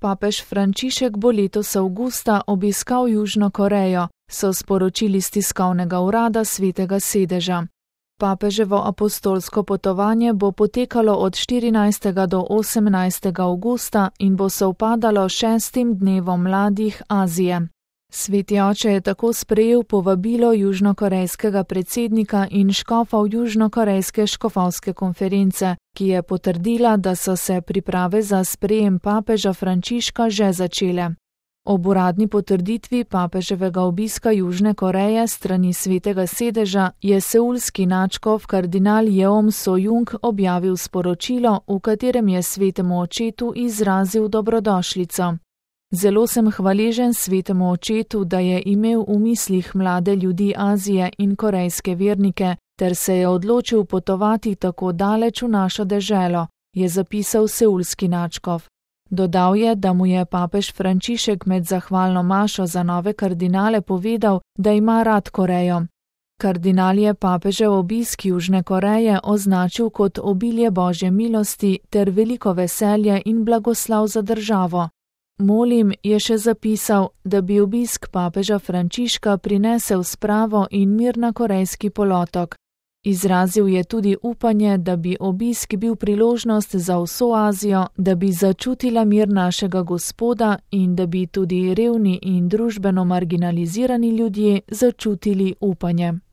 Papež Frančišek bo letos avgusta obiskal Južno Korejo, so sporočili s tiskovnega urada Svetega sedeža. Papeževo apostolsko potovanje bo potekalo od 14. do 18. avgusta in bo sovpadalo 6. dnevom mladih Azije. Sveti oče je tako sprejel povabilo južnokorejskega predsednika in škofov južnokorejske škofovske konference, ki je potrdila, da so se priprave za sprejem papeža Frančiška že začele. Ob uradni potrditvi papeževega obiska Južne Koreje strani Svetega sedeža je seulski nadškof kardinal Jeom So-jung objavil sporočilo, v katerem je svetemu očetu izrazil dobrodošlico. Zelo sem hvaležen svetemu očetu, da je imel v mislih mlade ljudi Azije in korejske vernike, ter se je odločil potovati tako daleč v našo deželo, je zapisal seulski nadškof. Dodal je, da mu je papež Frančišek med zahvalno mašo za nove kardinale povedal, da ima rad Korejo. Kardinal je papežev obisk Južne Koreje označil kot obilje Božje milosti ter veliko veselje in blagoslav za državo. Molim, je še zapisal, da bi obisk papeža Frančiška prinesel spravo in mir na korejski polotok. Izrazil je tudi upanje, da bi obisk bil priložnost za vso Azijo, da bi začutila mir našega Gospoda in da bi tudi revni in družbeno marginalizirani ljudje začutili upanje.